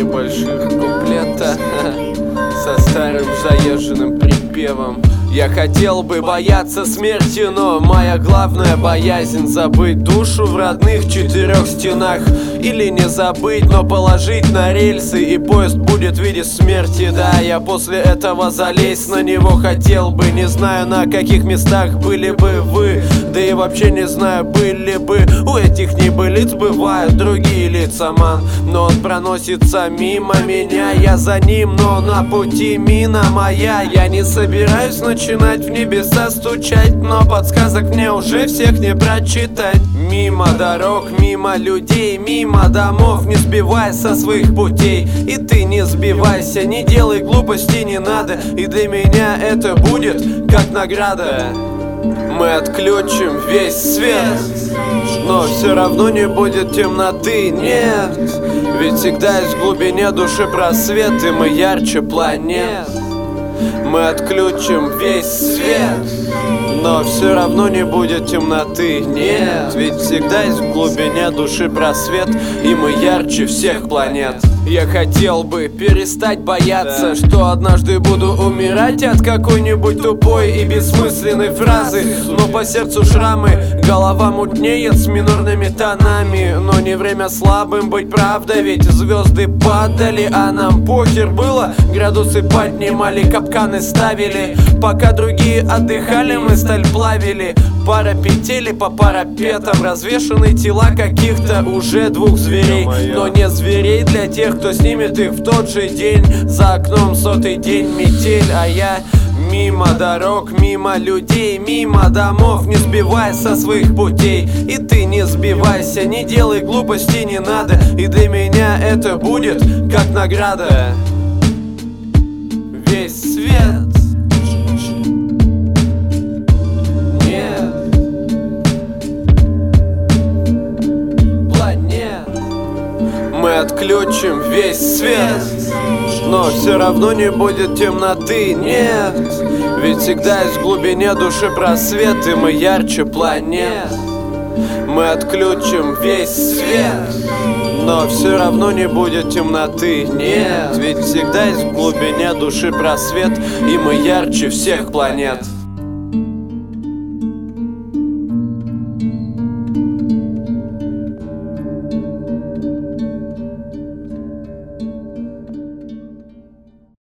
небольших куплета со старым заезженным припевом. Я хотел бы бояться смерти, но моя главная боязнь — забыть душу в родных четырех стенах. Или не забыть, но положить на рельсы, и поезд будет в виде смерти. Да, я после этого залезть на него хотел бы. Не знаю, на каких местах были бы вы, да и вообще не знаю, были бы у этих небылиц бывают другие лица, ман. Но он проносится мимо меня, я за ним, но на пути мина моя. Я не собираюсь начинать в небеса стучать, но подсказок мне уже всех не прочитать. Мимо дорог, мимо людей, мимо домов, не сбивай со своих путей. И ты не сбивайся, не делай глупостей, не надо. И для меня это будет как награда. Мы отключим весь свет, но все равно не будет темноты, нет. Ведь всегда есть в глубине души просвет, и мы ярче планет. Мы отключим весь свет, но все равно не будет темноты, нет. Ведь всегда есть в глубине души просвет, и мы ярче всех планет. Я хотел бы перестать бояться, что однажды буду умирать от какой-нибудь тупой и бессмысленной фразы. Но по сердцу шрамы, голова мутнеет с минорными тонами. Но не время слабым быть, правда, ведь звезды падали, а нам похер было. Градусы поднимали, капканы ставили. Пока другие отдыхали, мы сталь плавили. Пара петели по парапетам, развешаны тела каких-то уже двух зверей. Но не зверей для тех, кто снимет их в тот же день. За окном 100-й день метель, а я мимо дорог, мимо людей, мимо домов. Не сбивай со своих путей, и ты не сбивайся, не делай глупостей, не надо. И для меня это будет как награда. Весь свет, мы отключим весь свет, но все равно не будет темноты, нет. Ведь всегда есть в глубине души просвет, и мы ярче планет. Мы отключим весь свет, но все равно не будет темноты, нет. Ведь всегда есть в глубине души просвет, и мы ярче всех планет.